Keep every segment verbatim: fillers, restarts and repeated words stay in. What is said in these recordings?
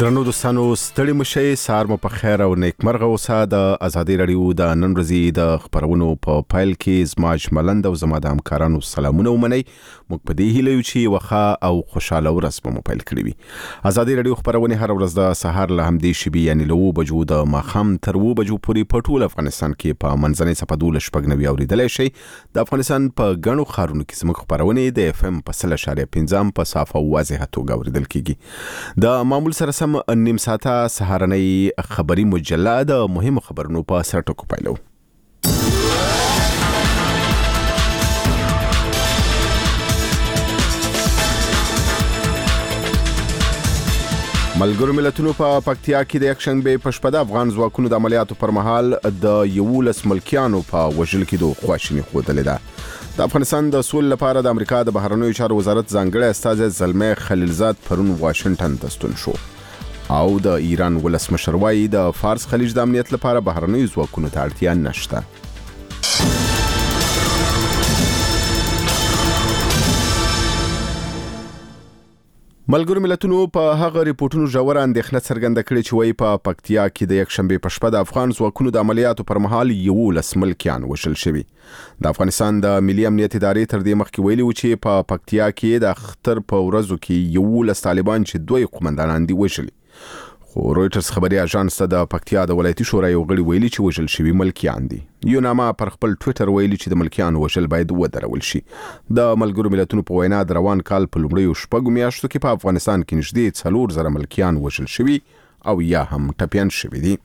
درنو دوستانو ستړي مشئ سار مو په خیر او نیکمرغه اوسه. د ازادي رادیو د نن ورځې د خبرونو په پایل کې زماج ملند او زما د همکارانو سلامونه ومنئ. موږ په دې هیله یو چې وخه او خوشاله ورځ مو پیل کړی وي. ازادي رادیو خبرونه هر ورځ د سهار له همدې شبي یعنی له اوه بجو د ماښام تر اوه بجو پورې په ټول افغانستان کې په منځنۍ صفحه دولس شپږ نوي اوریدلای شئ. د افغانستان په ګڼو ښارونو کې زموږ خبرونه د اف ام په سل اشاریه پنځه په صافه او واضحه توګه اوریدل کیږي. د معمول سره سم نیم ساعته سهارنۍ خبري مجله د مهمو خبرونو په سر ټکو پیلو. ملګرو ملتونو په پکتیا کې د یکشنبه په شپه د افغان ځواکونو د عملیاتو پر مهال د یولس ملکیانو په وژل کې د خواشیني ښودلې ده. د افغانستان د سولې لپاره د امریکا د بهرنیو چارو وزارت ځانګړی استازی زلمه خلیلزاد پرون واشنگټن ته ستون شو او د ایران ولسمشر وایي د فارس خلیج د امنیت لپاره بهرنیو ځواکونو ته اړتیا نشته. ملګرو ملتونو په هغه ریپورتونو ژور اندېښنه څرګنده کړې چې وایي په پکتیا کې د یکشنبه په شپه د افغان ځواکونو د عملیاتو پر مهال یولس ملکیان وژل شوي. د افغانستان د ملي امنیت ادارې تر دې مخکې ویلي و چې په پکتیا کې د اختر په ورځو کې یولس طالبان چې دوی قومندانان دي وژلي. خو رويټرز خبري اژانس ته د پکتیا د ولایتي شورا یو غړي ویلي چې وژل شوي ملکیان دي. یو نامه پر خپل ټوئیټر ویلي چې د ملکیان وژل باید ودرول شي. د ملګرو ملتونو په وینا د روان کال په لومړیو شپږو میاشتو کې په افغانستان کې نږدې څلور زره ملکیان وژل شوي او یا هم ټپیان شوي دي.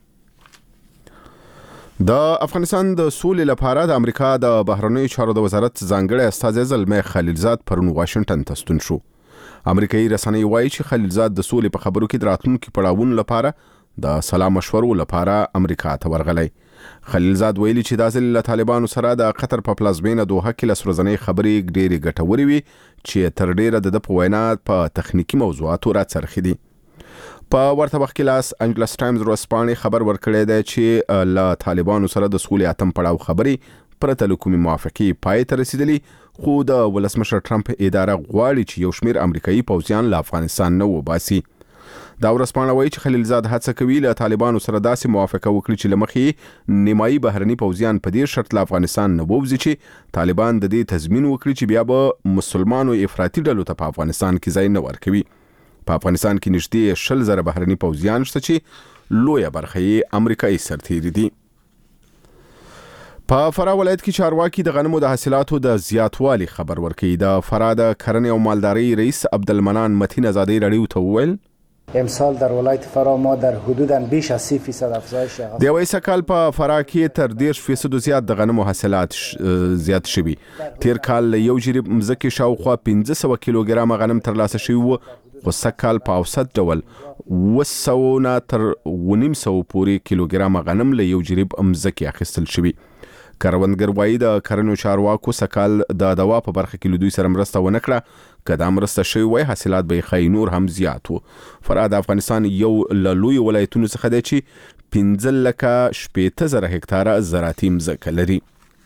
د افغانستان د سولې لپاره د امریکا د بهرنیو چارو د وزارت ځانګړی استازی زلمه خلیلزاد پرون واشنگټن ته ستون شو. امریکایي رسنۍ وایي چې خلیلزاد د سولې په خبرو کې د راتلونکي پړاوونو لپاره د سلا مشورو لپاره امریکا ته ورغلی. خلیلزاد ویلي چې دا ځل له طالبانو سره د قطر په پلازمینه دوحه کې له ورځنۍ خبرې ډېرې ګټورې وي چې تر ډېره د په وینا په تخنیکي موضوعاتو راڅرخي دي. په ورته وخت کې لاس انجلس ټایمز ورځپاڼې خبر ورکړی دی چې له طالبانو سره د سولې اتم پړاو خبرې پرته له کومې موافقې پای ته رسیدلې، خو د ولسمشر ټرمپ اداره غواړي چې یو شمېر امریکایي پوځیان له افغانستان نه وباسي. دا ورځپاڼه وایي چې خلیلزاد هڅه کوي له طالبانو سره داسې موافقه وکړي چې له مخې نیمایي بهرني پوځیان په دې شرط له افغانستان نه ووځي چې طالبان د دې تضمین وکړي چې بیا به مسلمانو افراطي ډلو ته په افغانستان کې ځای نه ورکوي. په افغانستان کې نږدې شل زره بهرني پوځیان شته چې لویه برخه یې امریکایي سرتیري دي. په فراه ولایت کې چارواکي د غنمو د حاصلاتو د زیاتوالي خبر ورکړي. د فراه د کرنې او مالدارۍ رئیس عبدالمنان متین ازادي رادیو ته وویل امسال در ولایت فراه ما در حدوداً بیش از سی فیصد افزایش د یو سکهال په فراه کې تر دېرش فیصد زیات د غنمو حاصلات زیات شوي. تیر کال یو جریب مځکې شاوخوا پنځه سوه کیلوګرامه غنم ترلاسه شوي وو، خو سږکال په اوسط ډول اوه سوه نه تر اوه نیم سوه پورې کیلوګرامه غنم له یو جریب مځکې اخیستل شوي. کروندګر وایي د کرنو چارواکو سکهال د دوا په برخه کې له دوی سره مرسته ونه کړه. که دا مرسته شوې وای حاصلات به یې ښایي نور هم زیات وو. فراه د افغانستان یو له لویو ولایتونو څخه دی چې پنځه لکه شپېته زره هکتاره زراعتي مځکه لري.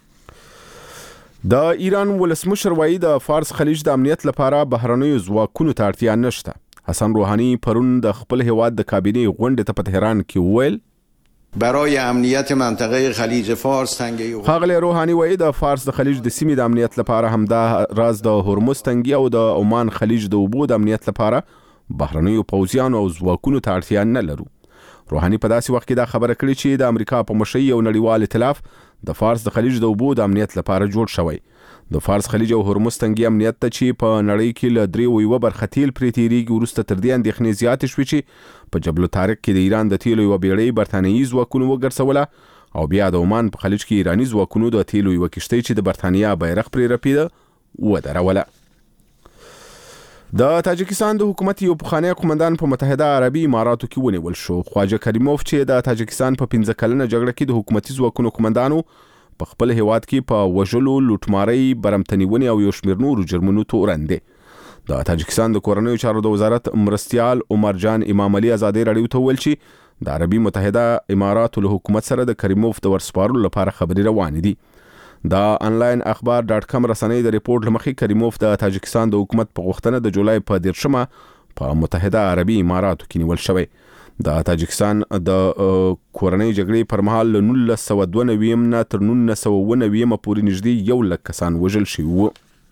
د ایران ولسمشر وایي د فارس خلیج د امنیت لپاره بهرنیو ځواکونو ته اړتیا نشته. حسن روحانی پرون د خپل هیواد د کابینې غونډې ته په تهران کې وویل برای امنیت منطقه خلیج فارس تنگه. ښاغلی روحانی وایي د فارس د خلیج د سیمې د امنیت لپاره همدا راز د هرمز تنګي او د عمان خلیج د اوبو د امنیت لپاره بهرنیو پوځیانو او ځواکونو ته اړتیا نه لرو. روحانی په داسې وخت کې دا خبره کړې چې د امریکا په مشرۍ یو نړیوال ائتلاف د فارس د خلیج د اوبو د امنیت لپاره جوړ شوی. د فارس خلیج او هرمز تنګي امنیت ته چې په نړۍ کې له درې یوه برخه تیل پرې تیریږي وروسته تر دې اندېښنې زیاتې شوې چې په جبل الطارق کې د ایران د تیلو یوه بیړۍ برتانیي ځواکونو وګرځوله او بیا د عمان په خلیج کې ایراني ځواکونو د تیلو یوه کښتۍ چې د برتانیا بیرغ پرې رپېده ودروله. د تاجکستان د حکومت یو پخوانی قومندان په متحده عربي اماراتو کې ونیول شو. خواجه کریموف چې د تاجکستان په پنځه کلنه جګړه کې د حکومتي ځواکونو قومندانو په خپل هیواد کې په وژلو، لوټمارۍ، برمتنیونې او یو شمېر نورو جرمونو تورن دی. د تاجکستان د کورنیو چارو د وزارت مرستیال عمر جان امام علي ازادي رادیو ته ویل چې د عربي متحده اماراتو له حکومت سره د کریموف د ورسپارلو لپاره خبرې روانې دي. د انلاین اخبار ډاټ کام رسنۍ د ریپورت لمخې کریموف د تاجکستان د حکومت په غوښتنه د جولای په دیرشمه په متحده عربي اماراتو کې نیول شوی. د تاجکستان د کورنۍ جګړې پر مهال له نولس سوه دوه نوي نه تر نولس سوه اووه نوي پورې نږدې یو لک کسان وژل شوي وو.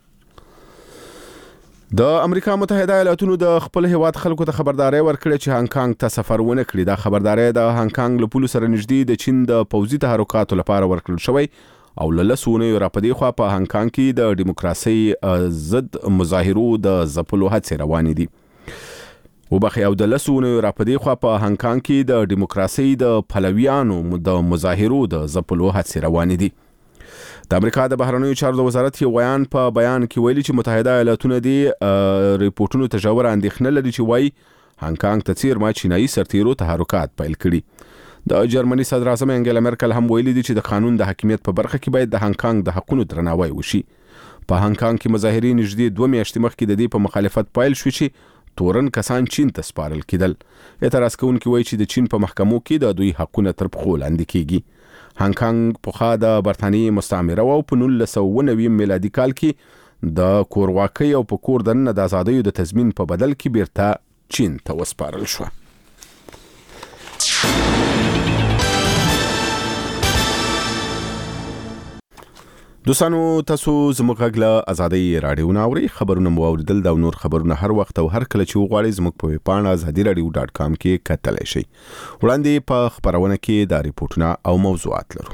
د امریکا متحده ایالاتونو د خپل هیواد خلکو ته خبرداري ورکړه چې هانګ کانګ ته سفر ونه کړي. دا خبرداري د هانګ کانګ له پولو سره نږدې د چین د پوځي تحرکاتو لپاره ورکړل شوی او له لسو اونیو راپدې خوا په هانګ کانګ کې د دیموکراسۍ ضد مظاهرو د ځپلو هڅې روانې دي. وبخښئ او د لسو اونیو راپدې خوا په هانګ کانګ کې د دیموکراسۍ د پلویانو د مظاهرو د ځپلو هڅې روانې دي. د امریکا د بهرنیو چارو د وزارت یو بیان په بیان کې ویلي چې متحده ایالاتونه دي ریپورتونو ته ژوره اندېښنه لري چې وایي هانګ کانګ ته څیرمه چینایي سرتیرو تحرکات پیل کړي. د جرمني صدر اعظم انګلا مرکل هم ویلي دي چې د قانون د حاکمیت په برخه کې باید د هانګ کانګ د حقونو درناوی وشي. په هانګ کانګ کې مظاهرین نږدې دوه میاشتې مخکې د دې په مخالفت پیل شو چې تورن کسان چین ته سپارل کېدل. اعتراض کوونکي وایي چې د چین په محکمو کې د دوی حقونه تر پښو لاندې کیږي. هانګ کانګ پخوا د برتانیې مستعمره و په نولس سوه اووه نوي میلادي کال کې د کورواکۍ او په کور دننه د آزادیو د تضمین په بدل کې بیرته چین ته وسپارل شو. دوستانو تاسو زموږ غږ له ازادۍ راډیو نه اورئ. خبرونه مو اوریدل دا نور خبرونه هر وخت او هر کله چې وغواړئ زموږ په ویب پاڼه ازادي راډیو ډاټ کام کې کتلی شئ. وړاندې په خبرونه کې دا ریپورتونه او موضوعات لرو.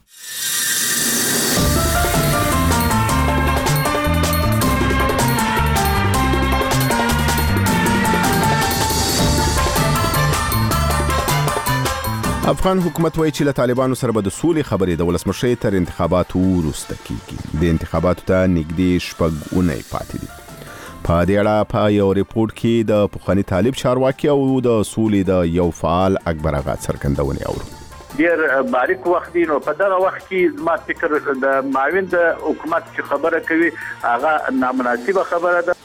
افغان حکومت وایي چې له طالبانو سره به د سولې خبرې د ولسمشر تر انتخاباتو وروسته کیږي. د انتخاباتو ته نږدې شپږ اونۍ پاتې دي. په دې اړه په یو ریپورت کې د پخوانی طالب چارواکي او د سولې د یو فعال اکبر آغا څرګندونې اورو. ډیر باریک وخت دی. نو په دغه وخت کې زما فکر د معاون د حکومت چې خبره کوي هغه نامناسبه خبره ده.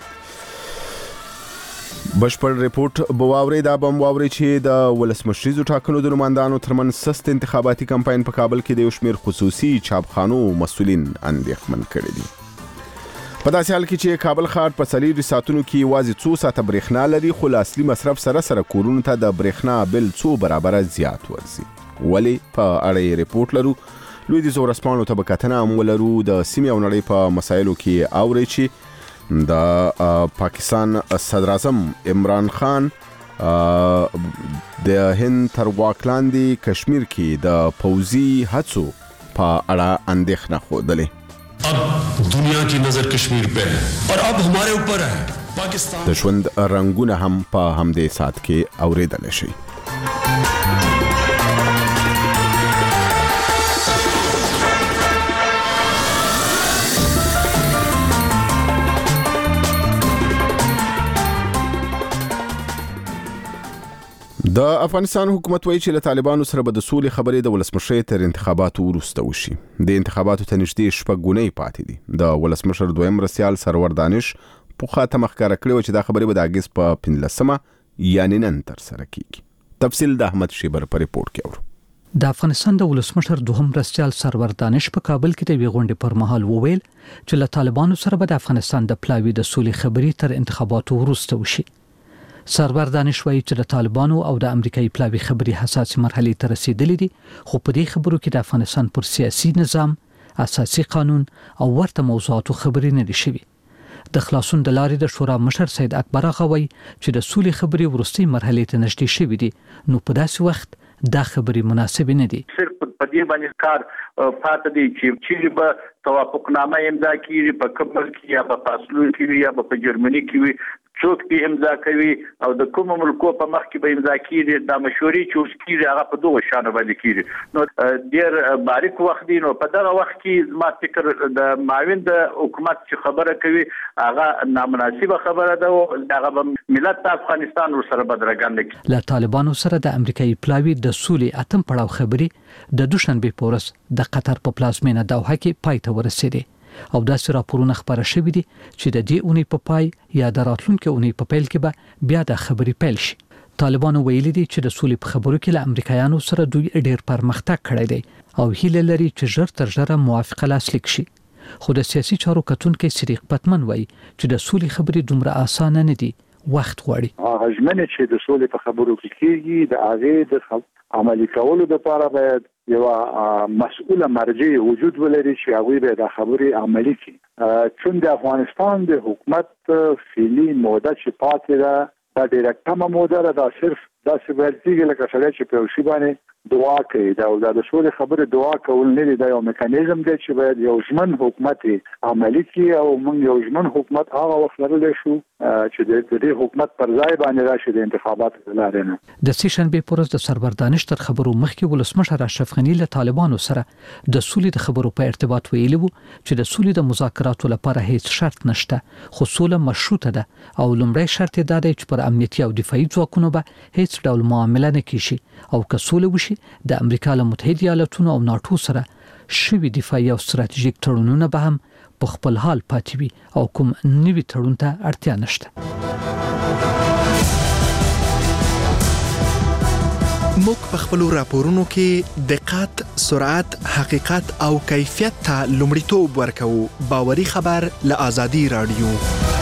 بشپړ ریپورت بواوري دا بم واوري چې د ولسمشریزو ټاکنو د نمائندانو ترمن سست انتخاباتي کمپاین په کابل کې د یو شمېر خصوصي چاپخانو مسؤلین اندېښمن کړي دي. په داسې حال کې چې کابل ښار په څلورو ساعتونو کې یوازې څو ساعته برېښنا لري خو له اصلي مصرف سره سره کورونو ته د برېښنا بل څو برابره زیات ورځي. ولې په اړه یې ریپورت لرو. لویدیځو ورځپاڼو ته به کتنه هم ولرو. د سیمې او نړۍ په مسایلو کې اوري چې د پاکستان صدر اعظم عمران خان د هند تر واک لاندې کشمیر کې د پوځي هڅو په اړه اندېښنه ښودلې. अब दुनिया की नजर कश्मीर पे है और अब हमारे ऊपर है पाकिस्तान. د ژوند رنگونه هم په همدې سات کې اوریدل شي. د افغانستان حکومت وایي چې له طالبانو سره به د سولې خبرې د ولسمشر تر انتخاباتو وروسته وشي. د انتخاباتو ته نږدې شپږ اونۍ پاتې دي. د ولسمشر دویم مرستیال سرور دانش پوخا ته مخکاره کړی و چې دا خبرې به د اګست په پنځلسمه یعنی نن تر سره کیږي. تفصیل د احمد شیبر په ریپورت کې اورو. د افغانستان د ولسمشر دوهم مرستیال سرور دانش په کابل کې د وی غونډې پر مهال وویل چې له طالبانو سره به د افغانستان د پلاوي د سولې خبرې تر انتخاباتو وروسته وشي. سرور دانش وایي چې د طالبانو او د امریکایي پلاوي خبرې حساسې مرحلې ته رسیدلې دي خو په دې خبرو کې د افغانستان پر سیاسي نظام، اساسي قانون او ورته موضوعاتو خبرې نه دي شوي. د خلاصون د لارې د شورا مشر سید اکبر آغا وایي چې د سولې خبرې وروستۍ مرحلې ته نږدې شوي دي نو په داسې وخت دا خبرې مناسبې نه دي. صرف په دې باندې کار پاتې دی چې چیرې به توافقنامه امضا کیږي په کابل کې یا په فاصلو کې یا په جرمني کې څوک به امضا کوي او د کوم ملکو په مخ کې به امضا کیږي. د مشورې چې اوس کیږي هغه په دوه شانه باندې کیږي. نو ډیر باریک وخت دی. نو په دغه وخت کې زما فکر د معاون د حکومت چې خبره کوي هغه نامناسبه خبره ده او هغه ملت افغانستان سره بدرګان کوي. له طالبانو سره د امریکایي پلاوي د سولې اتم پړاو خبرې د دوشنبه په ورځ د قطر په پلازمینه دوحه کې پای ته ورسېدې او داسې راپورونه خبره شوي دي چې د دې اونۍ په پای یا د راتلونکي اونۍ په پیل کې به بیا د خبرې پیل شي. طالبانو ویلي دي چې د سولې په خبرو کې له امریکایانو سره دوی ډېر پرمختګ کړی دی او هیله لري چې ژر تر ژره موافقه لاسلیک شي. خو د سیاسي چارو کتونکي صدیق پتمن وایي چې د سولې خبرې دومره اسانه نه دي وخت غواړي. هغه ژمنه چې د سولې په خبرو کې کیږي د هغه د عملي کولو لپاره باید یو مسؤله مرجع وجود ولري چې هغه به د خبرې عملي کړي. چون د افغانستان د حکومت فعلی موده چې پاتې ده دا ډیره کمه موده ده، دا صرف دا څه ورتیږي لکه سړی چې په شی باندې دعا کوي. دا د سولې خبره دعا کول نه دی، دا یو میکانیزم دی چې باید یو ژمن حکومت عملي کړي او موږ یو ژمن حکومت هغه وخت لرلی شو چې د دې حکومت پر ځای باندې راشي د انتخاباتو لاره نه. د سیشنبه پر ورځ د سرور دانش تر خبرو مخکې ولسمشر اشرف غنی له طالبانو سره د سولې د خبرو په ارتباط ویلي وو چې د سولې د مذاکراتو لپاره هیڅ شرط نشته، خو سوله مشروطه ده او لومړی شرط دا دی چې پر امنیتي او دفاعي ځواکونو به هیڅ ډول معامله نه کیږي او که سوله وشي د امریکا له متحده ایالاتونو او ناتو سره شوي دفاعي او ستراتیژیک تړونونه به هم په خپل حال پاتې وي او کوم نوي تړون ته اړتیا نشته. موږ په خپل راپورونو کې دقت، سرعت، حقیقت او کیفیت ته لومړیتوب ورکوو. باوري خبر له آزادي رادیو.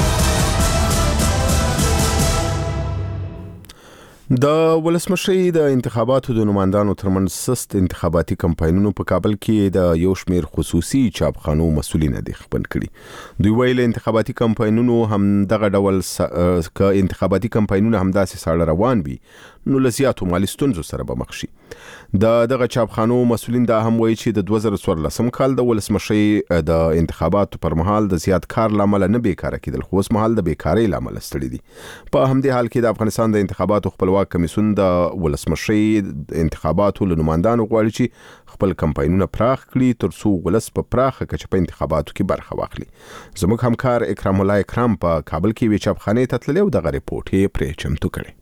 د ولسمشي د انتخاباتو د نمائندانو ترمنځ سست انتخاباتي کمپاینونو په کابل کې د یو شمېر خصوصي چاپخانو مسؤلین دي خبر کړي. دوی ویل انتخاباتي کمپاینونو هم دغه ډول ک انتخاباتي کمپاینونه هم داسې ساړه روان وي نو لزیاتو مالي ستونزو سره به مخ شي. د دغه چاپخانو مسؤلین دا هم وایي چې د دوه زره څوارلسم کال د ولسمشي د انتخاباتو پر مهال د زیات کار لامل نه بیکاره کېدل، خو اوس مهال د بیکاری لامل ستړي دي. په همدې حال کې د افغانستان د انتخاباتو خپلواک کمیسیون د ولسمشي انتخاباتو له نمائندانو غواړي چې خپل کمپاینونه پراخ کړي ترڅو ولس په پراخه کچه په انتخاباتو کې برخه واخلي. زموږ همکار اکرام الله اکرام په کابل کې وی چاپخانه ته تللی او دغه ریپورت یې پرې چمتو کړی.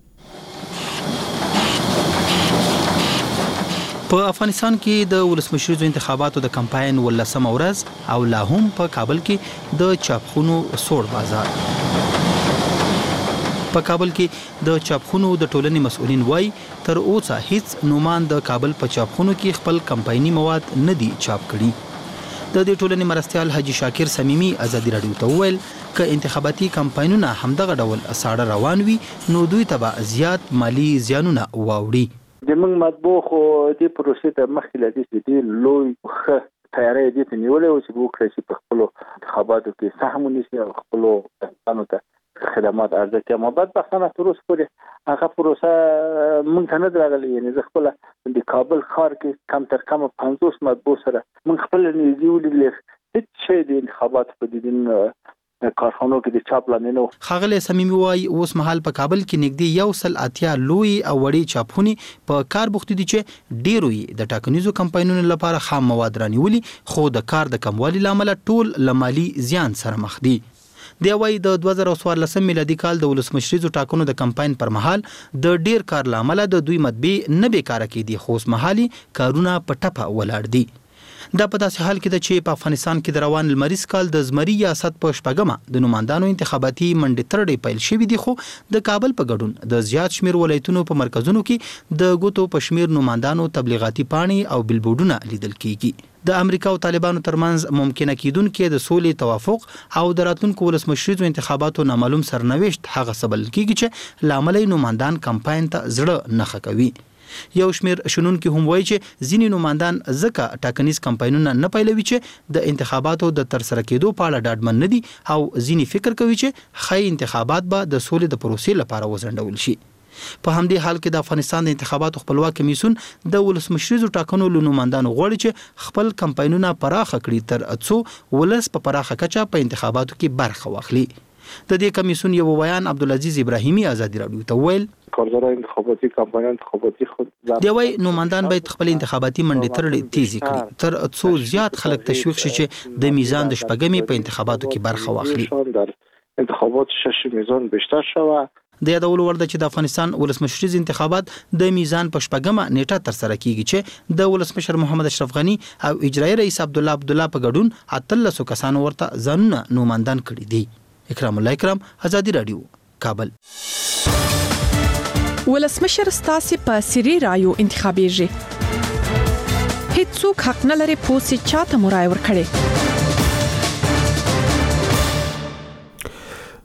په افغانستان کې د ولسمشریزو انتخاباتو د کمپاین ولسمه ورځ او لا هم په کابل کې د چاپخونو سوړ بازار. په کابل کې د چاپخونو د ټولنې مسؤلین وای تر اوسه هیڅ نومان د کابل په چاپخونو کې خپل کمپایني مواد نه دي چاپ کړي. د دې ټولنې مرستيال حاجی شاکر سمیمی آزادي رادیو ته ویل ک انتخاباتي کمپاینونه همدغه ډول ساړه روان وي نو دوی ته زیات مالی زیانونه واوړي. د موږ مطبوع خو دې پروسې ته مخکې لدې چې دې لوی ښه تیاری دې ته نیولې او چې وکړي چې په خپل انتخاباتو کې سهم ونیسي او خپل ځانو ته خدمات عرضه کړي. ما بعد بخښنه تر اوسه پورې هغه پروسه موږ ته نه راغلي، یعنی زه خپل د کابل ښار کې کم تر کم پنځوس مطبوع سره موږ خپل نږدې ولیدل هیڅ شی د انتخابات په دې کارخانو کې د چاپ لانه. خاغله سمیمی وای اوس مهال په کابل کې نږدې یو سل اتیا لوی او وړي چاپخونی په کار بوختي دي چې ډیروي د ټاکنیزو کمپاینونو لپاره خام مواد رانیولي، خو د کار د کموالي لامل ټول لمالي زیان سره مخ دي. دی وای د دوه زره څوارلسم میلادي کال د ولسمشریزو ټاکنو د کمپاین پر مهال د ډیر کار لامل د دوی مطبع نه بیکاره کېدي، خو اوس مهالي کارونه په ټپه ولاړ دي. دا په داسې حال کې ده چې په افغانستان کې د روان لمریز کال د زمري ریاست په شپږمه د نمائندانو انتخاباتي منډې ترړې پیل شوې دي، خو د کابل په ګډون د زیات شمیر ولایتونو په مرکزونو کې د ګوتو په شمیر نمائندانو تبلیغاتي پاڼې او بلبورډونه لیدل کیږي. د امریکا او طالبانو ترمنځ ممکنه کېدونکې د سولې توافق او د راتلونکو ولسمشریزو انتخاباتو نامعلوم سرنوشت هغه سبل کیږي چې لامل نمائندان کمپاین ته زړه نه خکوي. یو شمیر شنونکي هم وایي چې ځینې نمائندان ځکه ټاکنیز کمپاینونه نه پیلوي چې د انتخاباتو د ترسره کېدو په اړه ډاډمن نه دي او ځینې فکر کوي چې خی انتخابات به د سولې د پروسې لپاره وځنډول شي. په همدې حال کې د افغانستان د انتخاباتو خپلواک کمیسیون د ولسمشریزو ټاکنو له نمائندانو غواړي چې خپل کمپاینونه پراخه کړي تر څو ولس په پراخه کچه په انتخاباتو کې برخه واخلي. د دې کمیسیون یو بیان عبدالعزیز ابراهیمی آزادي رادیو ته ویل کارګران انتخاباتي کمپاین انتخاباتي خود دی وای نمائندان باید خپل انتخاباتي منډې ترړې تیزی کړي تر څو زیات خلک تشویق شي چې د میزان د شپږمې په انتخاباتو کې برخه واخلي. انتخابات شش میزان بیشتر شوه. د یادولو ورده چې د افغانستان ولسمشریز انتخابات د میزان په شپږمه نیټه تر سره کیږي چې د ولسمشر محمد اشرف غنی او اجرایی رئیس عبد الله عبد الله په ګډون اتلس کسانو ورته ځانونه نمائندان کړي دي. اکرام الله اکرام آزادی رادیو کابل. ولسمشر ستاسي په سری رایو انتخابيږي. هیڅوک حق نه لري پوسې چاته مرای ورکړي.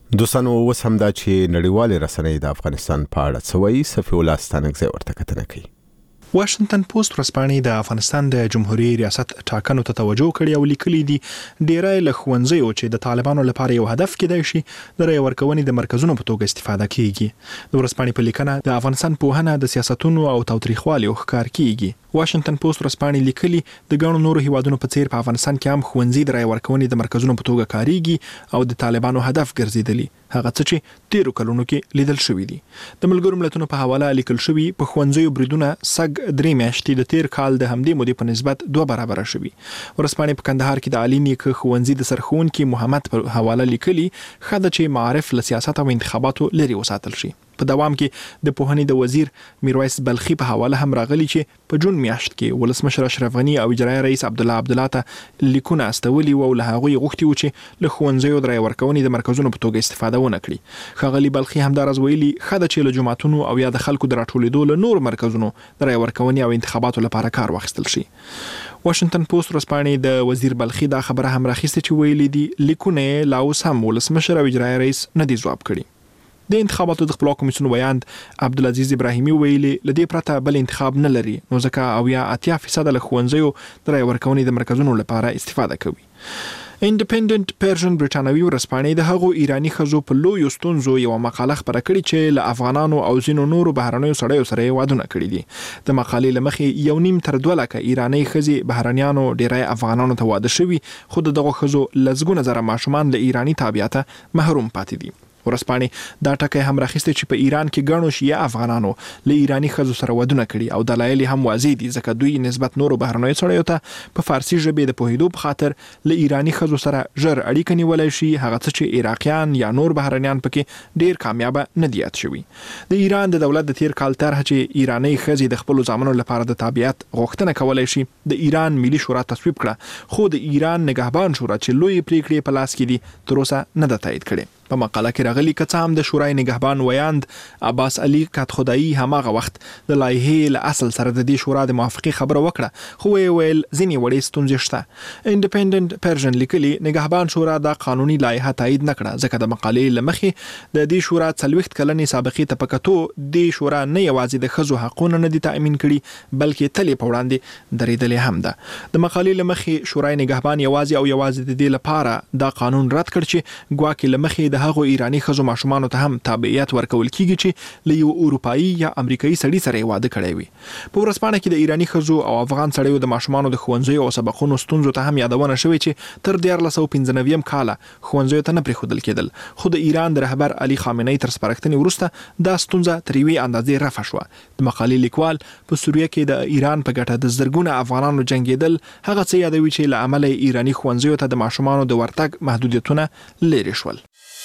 دوستانو اوس هم دا چې نړیوالې رسنۍ د افغانستان په اړه څه وایي، صفي الله ستانکزی ورته کتنه کوي. واشنگټن پوسټ ورځپاڼې د افغانستان د جمهوریت ریاست ټاکنو ته توجه کړې او لیکلي دي ډیری له ښوونځیو چې د طالبانو لپاره یو هدف کېدای شي د رای ورکونې د مرکزونو په توګه استفاده کیږي. د ورځپاڼې په لیکنه د افغانستان پوهنه د سیاستونو او تاوتریخوالي ښکار کیږي. واشنگټن پوسټ ورځپاڼې لیکلي د ګڼو نورو هیوادونو په څیر په افغانستان کې هم ښوونځي د رای ورکونې د مرکزونو په توګه کاریږي او د طالبانو هدف ګرځیدلی هغه څه چې ډیرو کلونو کې لیدل شوی دي. د ملګرو ملتونو په حواله لیکل شوی په ښوونځیو بریدونه سګ درې میاشتې د تیر کال د همدې مودې په نسبت دوه برابر شوی. ورځپاڼې په کندهار کې د عالي نیک ښوونځي د سرښوونکي محمد په حواله لیکلي خاله چې معارف له سیاست او انتخاباتو لري وساتل شي. په دوام کې د پوهنې د وزیر میرویس بلخي په حواله هم راغلي چې په جون میاشت کې ولسمشر اشرف غنی او اجرایي رئیس عبدالله عبدالله ته لیکونه استولي او له هغوی غوښتي و چې له ښوونځیو د رای ورکونې د مرکزونو په توګه استفاده ونه کړي. ښاغلي بلخي همداراز ویلي ښه ده چې له جوماتونو او یا د خلکو د راټولېدو له نور مرکزونو د رای ورکونې او انتخاباتو لپاره کار واخیستل شي. واشنگټن پوسټ ورځپاڼې د وزیر بلخي دا خبره هم راخیسته چې ویلي دي لیکونه لا اوس هم ولسمشر او اجرایي رئیس نه دي ځواب کړي. د انتخاباتو د خپلواک کمیسیون ویاند عبدالعزیز ابراهیمي ویلي لدې پرته بل انتخاب نه لري نو ځکه او یا اتیا فیصد له ښوونځیو د رای ورکونې د مرکزونو لپاره استفاده کوي. انډیپندنت پرژن برټانوي ورځپاڼې د هغو ایرانی ښځو په لویو ستونزو یو مقاله خپره کړې چې له افغانانو او ځینو نورو بهرنیو سړیو سره وادونه کړي دي. د مقالې لمخې یو نیم تر دوه لکه ایرانی ښځې بهرنیانو ډیری افغانانو ته واده شوي خو دغه ښځو لزګونه زره ماشومان له ایرانی تابعیت محروم پاتې دي. ورځپاڼې دا ټکی هم راخیسته چې په ایران کې ګڼو شیعه افغانانو له ایرانی ښځو سره ودونه کړي او دلایل هم واضح دي ځکه دوی نسبت نورو بهرنیو سړیو ته په فارسی ژبې د پوهېدو په خاطر له ایرانی ښځو سره ژر اړیکه نیولای شي هغه څه چې عراقیان یا نور بهرنیان پکې ډیر کامیاب نه دي یاد شوي. د ایران د دولت د تیر کال طرح چې ایرانی ښځې د خپل ځامنو لپاره د تابعیت غوښتنه کولای شي د ایران ملي شورا تصویب کړه خو د ایران نگهبان شورا چې لوی پریکړې په لاس کې دي تر اوسه نه ده تایید کړې. په مقاله کې راغلي که څه هم د شورای نگهبان ویاند عباس علي کاتخدایي هماغه وخت د لایحې له اصل سره د دې شورا د موافقې خبره وکړه خو ویل ځینې وړې ستونزې شته. انډیپندنت پرژن لیکلي نگهبان شورا دا قانوني لایحه تایید نه کړه ځکه د مقالې له مخې د دې شورا څلوېښت کلنې سابقې ته په کتو دې شورا نه یوازې د ښځو حقونه نه دي تأمین کړي بلکې تل یې په وړاندې درېدلې هم ده. د مقالې له مخې شورای نگهبان یوازې او یوازې د دې لپاره دا قانون رد کړ چې ګواکې له مخې د هغو ایرانی ښځو ماشومانو ته هم تابعیت ورکول کیږي چې له یو اروپایي یا امریکایي سړي سره واده کړی وي. په ورځپاڼه کې د ایرانی ښځو او افغان سړیو د ماشومانو د ښوونځیو او سبقونو ستونزو ته هم یادونه شوې چې تر دیارلس سوه پنځه نوي کاله ښوونځیو ته نه پرېښودل کېدل خو د ایران د رهبر علي خامنه‌ای تر سپارښتنې وروسته دا ستونزه تر یوې اندازې رفع شوه. د مقالې لیکوال په سوریه کې د ایران په ګټه د زرګونه افغانانو جنګېدل هغه څه یادوي چې له امله ایرانی ښوونځیو ته د ماشومانو د ورتګ محدودیتونه لرې شول.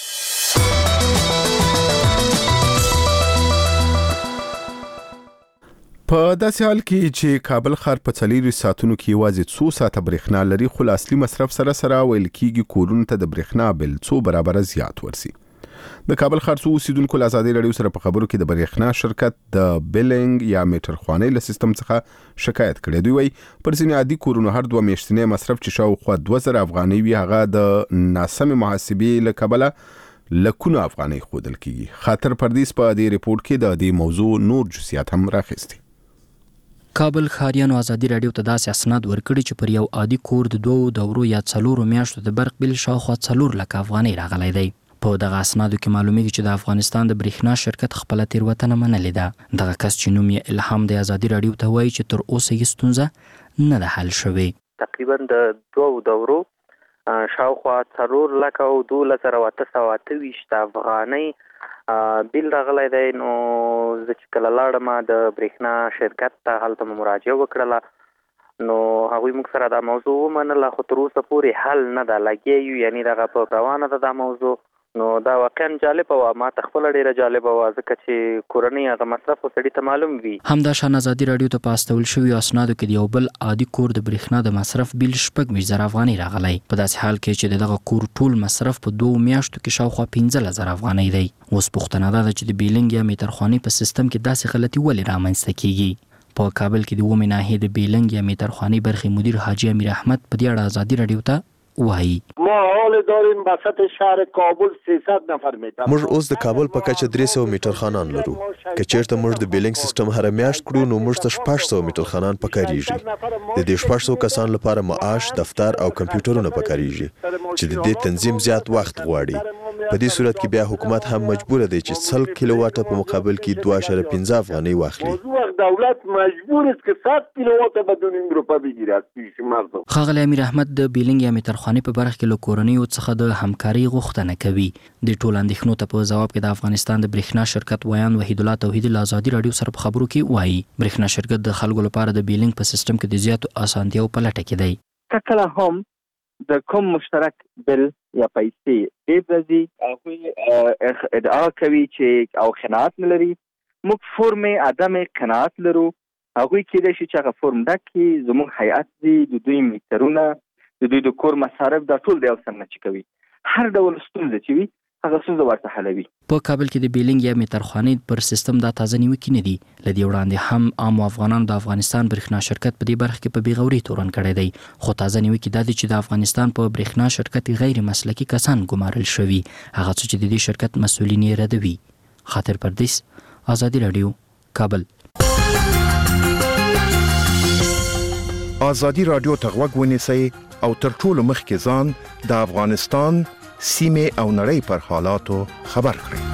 په داسې حال کې چې کابل ښار په څلورو ساعتونو کې یوازې څو ساعته برېښنا لري خو له اصلي مصرف سره سره ویل کېږي کورونو ته د برېښنا بل څو برابره زیات ورسي. د کابل ښار څو اوسیدونکو له ازادي راډیو سره په خبرو کې د برېښنا شرکت د بیلینګ یا میټر خوانۍ له سیستم څخه شکایت کړی. دوی وایي پر ځینې عادي کورونو هر دوه میاشتنی مصرف چې شاوخوا دوه زره افغانۍ وي هغه د ناسمې محاسبې له کبله لکونه افغانۍ ښودل کېږي. خاطر پردیس په دې ریپورت کې د دې موضوع نور جزئیات هم راخیستي. کابل ښاریانو ازادي راډیو ته داسې اسناد ورکړي چې پر یو عادي کور د دوو دورو یا څلورو میاشتو د برق بل شاوخوا څلور لکه افغانۍ راغلی دی. په دغه اسنادو کې معلومیږي چې د افغانستان د برېښنا شرکت خپله تېروتنه منلې ده. دغه کس چې نوم یې الهام دی ازادي راډیو ته وایي چې تر اوسه یې ستونزه نه ده حل شوې. تقریبا د دوو دورو شاوخوا څلور لکه او دولس زره اته سوه اته ویشت افغانۍ بیل راغلی دی. نو زه چې کله لاړم د برېښنا شرکت ته هلته مو مراجعه وکړله نو هغوی موږ سره دا موضوع ومنله خو تر اوسه پورې حل نه ده لګیا یو یعنې دغه په روانه ده دا موضوع. نو دا واقعا جالبه وه ما ته خپله ډېره جالبه وه ځکه چې کورنۍ هغه مصرف خو سړي ته معلوم وي. همداشان ازادي راډیو ته په استول شویو اسنادو کې د یو بل عادي کور د برېښنا د مصرف بیل شپږ ویشت زره افغانۍ راغلی په داسې حال کې چې د دغه کور ټول مصرف په دوو میاشتو کې شاوخوا پنځلس زره افغانۍ دی. اوس پوښتنه دا ده چې د بیلینګ یا میټرخوانۍ په سیستم کې داسې غلطي ولې رامنځته کیږي. په کابل کې د اومې ناحیې د بیلینګ یا میټرخوانۍ برخې مدیر حاجي امیر احمد په دې اړه ازادي راډیو ته وایي ما حال داریم وسط شهر کابل سیصد نفر میتونیم. موږ اوس د کابل په کچه درې سوه میټر خانان لرو. که چیرته موږ د بیلینګ سیستم هر میاشت کړو نو موږ ته شپږ سوه میټر خانان پکاريږي. د دې شپږ سوه کسان لپاره معاش، دفتر او کمپیوټرونه پکاريږي چې د دې تنظیم زیات وخت غواړي. په دې صورت کې بیا حکومت هم مجبور دی چې سل کیلو واټه په مقابل کې دوه اعشاریه پنځه افغانۍ واخلي. دولت مجبور است که صد کیلو واټه بدون این روپا بگیره از پیش مردم. ښاغلی امیر احمد د بیلینګ یا میټرخانې په برخه کې له کورنیو څخه د همکاري غوښتنه کوي. د ټولو اندېښنو ته په ځواب کې د افغانستان د برېښنا شرکت ویان وحید الله توحیدي له ازادي راډیو سره په خبرو کې وایي برېښنا شرکت د خلکو لپاره د بیلینګ په سیستم کې د زیاتو اسانتیاو په لټه کې دی. کله هم د کوم مشترک بل یا پیسې ډېر راځي هغوی ادعا کوي چې او قناعت نه لري. موږ فرم عدم قناعت لرو. هغوی کېدای شي چې هغه فرم ډک کړي. زموږ هیئت دي، د دوی میټرونه، د دوی د کور مصارف، دا ټول د یو سر نه چې کوي. هر ډول ستونزه چې وي هغه ستونزه ورته حلوي. په کابل کې د بیلینګ یا میټرخانې پر سیستم دا تازه نیوکې نه دي. له دې وړاندې هم عام افغانانو د افغانستان برېښنا شرکت په دې برخه کې په بېغوري تورن کړی دی. خو تازه نیوکې دا دي چې د افغانستان په برېښنا شرکت غیر مسلکي کسان ګمارل شوي، هغه څه چې د دې شرکت مسؤلین یې ردوي. خاطر پردیس، ازادي راډیو، کابل. ازادي راډیو ته غوږ ونیسئ او تر ټولو مخکې ځان د افغانستان سیمې او نړۍ پر حالاتو خبر کړئ.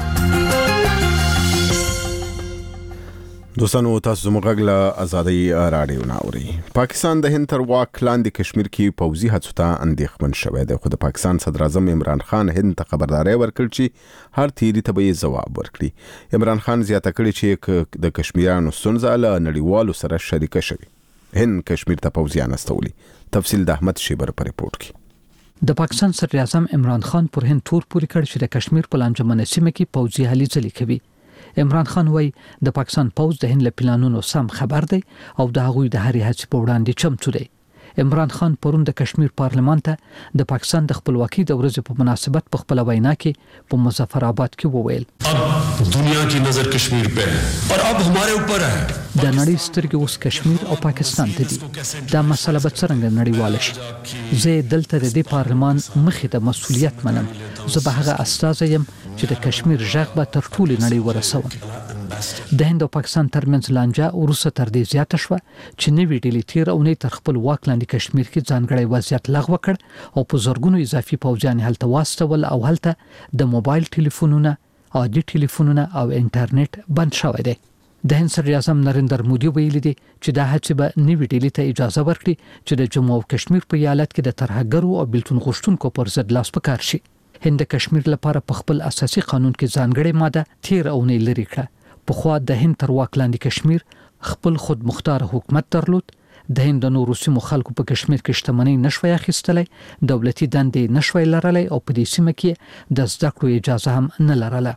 دوستانو تاسو زموږ غږ له ازادي راډیو نه اورئ. پاکستان د هند تر واک لاندې کشمیر کې پوځي هڅو ته اندېښمن شوی دی، خو د پاکستان صدر اعظم عمران خان هند ته خبرداری ورکړ چې هر تیری ته به یې ځواب ورکړي. عمران خان زیاته کړې چې د کشمیریانو ستونزه له نړیوالو سره شریکه شوي. هند کشمیر ته پوځیان استولي. تفصیل د احمد شیبر په ریپورت کې. د پاکستان صدر اعظم عمران خان پر هند تور پوري کړ چې د کشمیر په لانجمنه سیمه کې پوځي هلې ځلې کوي. عمران خان وایي د پاکستان پوځ د هند له پلانونو سم خبر دی او د هغوی د هرې هڅې په وړاندې چمتو دی. عمران خان پرون د کشمیر پارلمان ته د پاکستان د خپلواکۍ د ورځې په مناسبت په خپل وینا کې په مظفر آباد کې وویل अब दुनिया की नजर कश्मीर पे है और अब हमारे ऊपर है. د نړۍ سترګې اوس کشمیر او پاکستان ته دي. دا مسله به څرنګه نړیواله شي. زه دلته د دې پارلمان مخې ته مسؤلیت منم. زه به هغه استازی یم چې د کشمیر ژغ به تر ټولې نړۍ ورسوم. د هند او پاکستان ترمنځ لانجه وروسته تر دې زیاته شوه چې نوې ډلې تیر اونۍ تر خپل واک لاندې کشمیر کې ځانګړی وضعیت لغوه کړ او په زرګونو اضافي پوځیان هلته واستول او هلته د موبایل ټلیفونونه، عادي ټلیفونونه او انټرنیټ بند شوی دی. د هند صدر اعظم نریندر مودي ویلي دی چې دا هڅې به نوې ډلې ته اجازه ورکړي چې د جموں او کشمیر په ایالت کې د ترهګرو او بیلتون غوښتونکو پر ضد لاس پکار شي. هند د کشمیر لپاره په خپل اساسي قانون کې ځانګړې ماده تیر اونۍ لري کړه. پخوا د هند تر واک لاندې کشمیر خپل خود مختار حکومت درلود. د هند د نورو سیمو خلکو په کشمیر کې شتمنۍ نشوي اخیستلای، دولتي دندې نشوي لرلای او په دې سیمه کې د زده کړو اجازه هم نه لرله.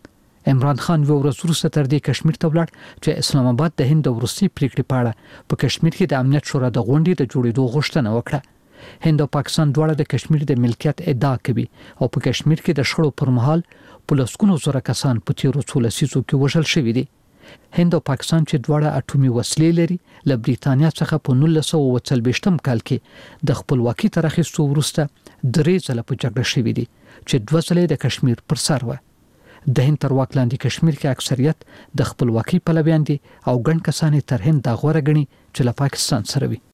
عمران خان یو ورځ وروسته تر دې کشمیر ته ولاړ چې اسلام آباد د هند د وروستي پریکړې په اړه په کشمیر کې د امنیت شورا د غونډې د جوړېدو غوښتنه وکړه. هند او پاکستان دواړه د کشمیر د ملکیت ادعا کوي او په کشمیر کې د شخړو پر مهال په لسګونو زره کسان په تیرو څو لسیزو کې وژل شوي دي. هند او پاکستان چې دواړه اټومي وسلې لري له بریتانیا څخه په نولس سوه اوه څلوېښتم کال کې د خپلواکۍ تر اخیستو وروسته درې ځله په جګړه شوي دي چې دوه ځله د کشمیر پر سر وه. د هند تر واک لاندې کشمیر کې اکثریت د خپلواکۍ پلویان دي او ګڼ کسان تر هند دا غوره ګڼي چې له پاکستان سره وي.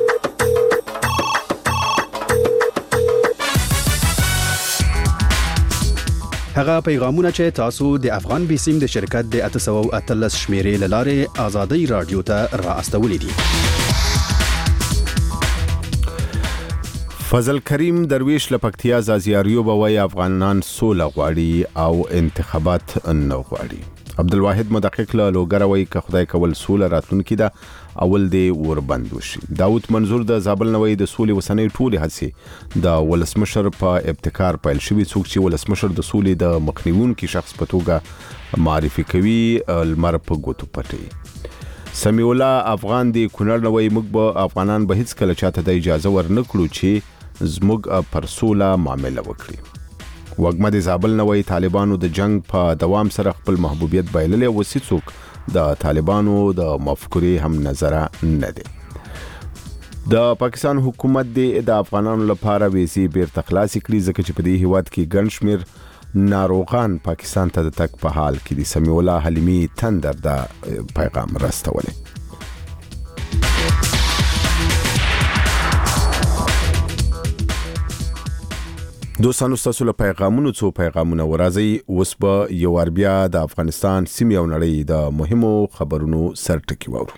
هغه پیغامونه چې تاسو د افغان بیسیم د شرکت د اته سوه اتلس شمیرې له لارې ازادي راډیو ته را استولې دي. فضل کریم درویش لپکتیا زازیاریو بوي افغانان سوله غواړي او انتخابات نه غواړي. عبدالواحد مدقق له لوګروي که خدای کول سوله راتلونکي ده اول دی وربند وشي. داود منظور د زابل نوې د سولې وسنۍ ټولې هڅې د ولسمشر په ابتکار پیل شوي. څوک چې ولسمشر د سولې د مخنیوونکي شخص په توګه معرفي کوي لمر په ګوتو پټي. سمیع الله افغان دی کونړ نوې موږ به افغانان به هیڅ کله چاته د اجازه ورنکړو چې زموږ پر سوله معامله وکړي. وګمه د زابل نوې طالبانو د جنگ په دوام سره خپل محبوبیت بایللې او سیڅوک د طالبانو د مفکورې هم نظر نه دي. د پاکستان حکومت د افغانانو لپاره ویزې بیرته خلاصې کړي ځکه چې په دې هیواد کې ګڼ شمېر ناروغان پاکستان ته د تګ په حال کې دي. سمیع الله حلیمي تندر دا پیغام راستولی. دوستانو ستاسو له پیغامونو څو پیغامونه ورځي. اوس به یو وار بیا د افغانستان سیمې او نړۍ د مهمو خبرونو سرټکي واورو.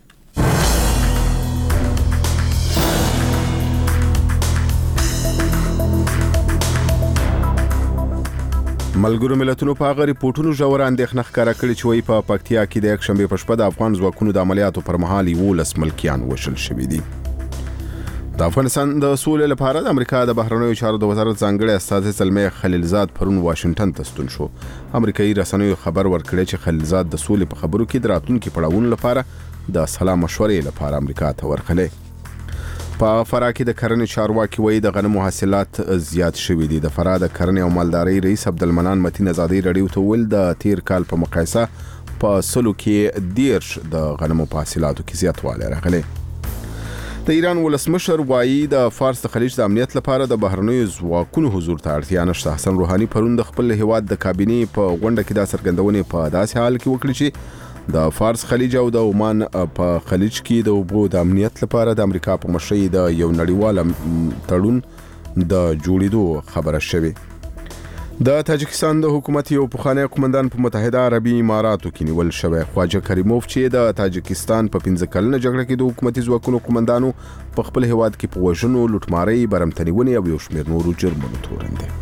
ملګرو ملتونو په هغه ریپورتونو ژوره اندېښنه ښکاره کړې چې وایي په پکتیا کې د یکشنبې په شپه د افغان ځواکونو د عملیاتو پر مهال یولس ملکیان وشل شوي دي. د افغانستان د سولې لپاره د امریکا د بهرنیو چارو د وزارت ځانګړی استازی زلمی خلیلزاد پرون واشنگټن ته ستون شو. امریکایي رسنیو خبر ورکړی چې خلیلزاد د سولې په خبرو کې د راتلونکي پړاوونو لپاره د سلا مشورې لپاره امریکا ته ورغلی. په فراه کې د کرنې چارواکي وایي د غنمو حاصلات زیات شوي دي. د فراه د کرنې او مالدارۍ رئیس عبدالمنان متین ازادي راډیو ته ویل د تیر کال په مقایسه په سلو کې دیرش د غنمو په حاصلاتو کې زیاتوالی راغلی. د ایران ولسمشر وایي د فارس د خلیج د امنیت لپاره د بهرنیو ځواکونو حضور ته اړتیا نشته. حسن روحاني پرون د خپل هیواد د کابینې په غونډه کې دا څرګندونې په داسې حال کې وکړي چې د فارس خلیج او د عمان په خلیج کې د اوبو د امنیت لپاره د امریکا په مشرۍ د یو نړیوال تړون د جوړېدو خبره شوې. د تاجکستان د حکومت یو پخوانی قومندان په متحده عربي اماراتو کې نیول شوی. خواجه کریموف چې د تاجکستان په پنځه کلنه جګړه کې د حکومتي ځواکونو قومندانو په خپل هیواد کې په وژنو، لوټمارۍ، برمتنیونې او یو شمېر نورو جرمونو تورن دی.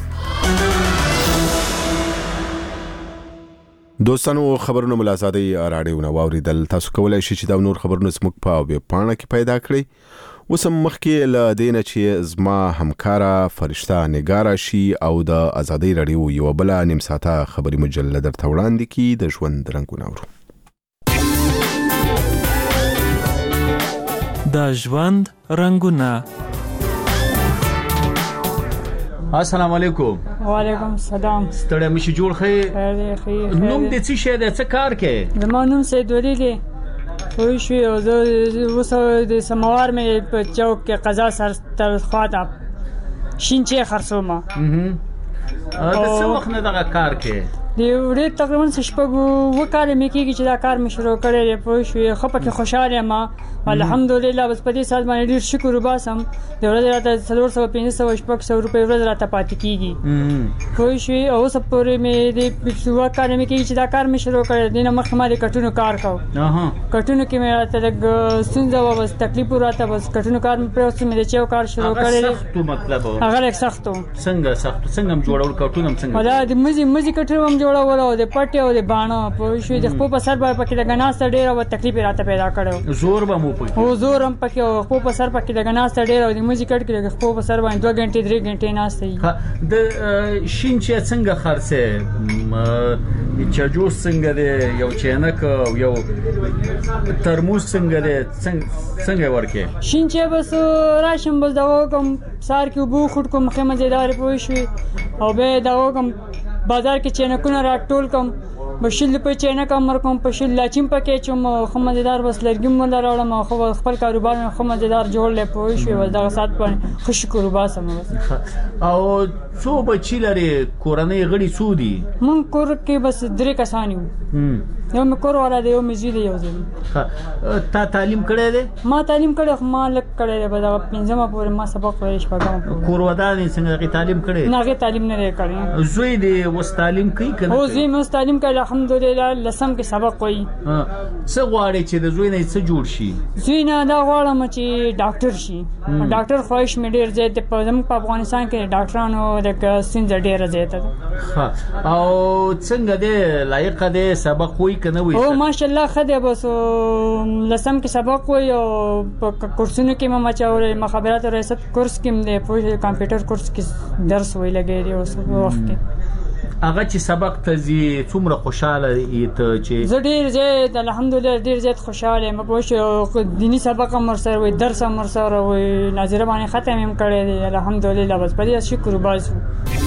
دوستانو خبرونه ملازادي راډیو نو واوریدل. تاسو کولای شئ چې دا نور خبرونه زموږ په ویب پاڼه کې پیدا کړئ. وسم مخکې له دینه چې زما همکاره فرشته نگاره شي او د ازادي راډیو یو بل نیم ساعته خبري مجله درته وړاندې کی د ژوند رنگونه ورو. د ژوند رنگونه. السلام علیکم. وعلیکم السلام. ستړی مشي جوړ خې. خیر خیر. نوم دې څه شه دې څه کار کې؟ زما نوم سید ولی دی. خو شوی او زه اوس د سموار مې په چوک کې قضا سر تر خواته شینچې خرڅوم. اه د څه وخت نه دغه کار کې؟ دی ورې تقریبا شپږ وکاله مې کېږي چې دا کار مې شروع کړی دی. پوه شوې ښه پکې خوشحاله یم الحمدلله. بس په دې ساعت باندې ډېر شکر وباسم. د ورځې راته څلور سوه پنځه سوه شپږ سوه روپۍ ورځ راته پاتې کېږي. پوه شوې او اوس پورې مې د وکاله مې کېږي چې دا کار مې شروع کړی. دې نه مخکې ما د کټونو کار کوو. کټونو کې مې راته لږ ستونزه وه، بس تکلیف راته، بس کټونو کار مې پرېوست. مې د چیو کار شروع کړی دی. سخت مطلب هغه لږ سخت و. څنګه سخت؟ څنګه هم جوړول کټونه هم څنګه؟ دا د مزي مزي کټونه هم جوړول او د پټي او د باڼه. پوه شوې د خپل په سر باندې پکې د ګناسته ډېر او تکلیف راته پیدا کړو. زور به مو پکې؟ هو زور هم پکې او خپل په سر پکې د ګناسته ډېر او د مزي کټ کې د خپل په سر باندې دوه غنټې درې غنټې ناسته وي. د شینچې څنګه خرڅه؟ چجوس څنګه دی؟ یو چینک او یو ترموز څنګه دی؟ څنګه ورکه؟ شینچې بس راشم بس دا کوم سار کې وبو خټ کوم خمه زیدار پوه شوې او به دا کوم بازار کې چینکونه راټول کوم. بشل په چینک امر کوم په شل لاچیم پکې چوم خو مزیدار بس لرګم ولا راوړم خو خپل کاروبار مې خو مزیدار جوړ لې پوه شوې. بس دا سات باندې خوش کړو باسم. او څو بچی لري؟ کورنۍ غړي څو دي؟ مون کور کې بس درې کسان یو. یو مې کور والا دی، یو مې زوی دی، یو زوی. تا تعلیم کړی دی؟ ما تعلیم کړی خو ما لږ کړی دی. بس هغه پنځمه پورې ما سبق ویلی شپږمه. کور ودان یې څنګه هغې تعلیم کړی؟ نه هغې تعلیم نه دی کړی. زوی دې اوس تعلیم کوي که نه؟ هو زوی مې اوس تعلیم کوي الحمدلله. لسم کې سبق وایي. څه غواړې چې د زوی نه څه جوړ شي؟ زوی نه دا غواړم چې ډاکټر شي. ډاکټر خواهش مې ډېر زیات دی. په زموږ په افغانستان کې ډاکټرانو د ستونزه ډېره زیاته ده. او څنګه دی؟ لایقه دی؟ سبق وایي که نه وایي؟ او ماشاءالله ښه دی. بس لسم کې سبق وایي او په کورسونو کې مې مچولی. مخابرات او ریاست کورس کې هم دی. پوه شوې کمپیوټر کورس کې درس وایي لګی دی اوس په وخت کې. هغه چې سبق ته ځي څومره خوشحاله یې ته؟ چې زه ډېر زیات الحمدلله ډېر زیات خوشحاله یم. پوه شوې دیني سبق هم ورسره وایي، درس هم ورسره وایي، ناظره باندې ختم هم کړی دی الحمدلله. بس په دې شکر وباسو.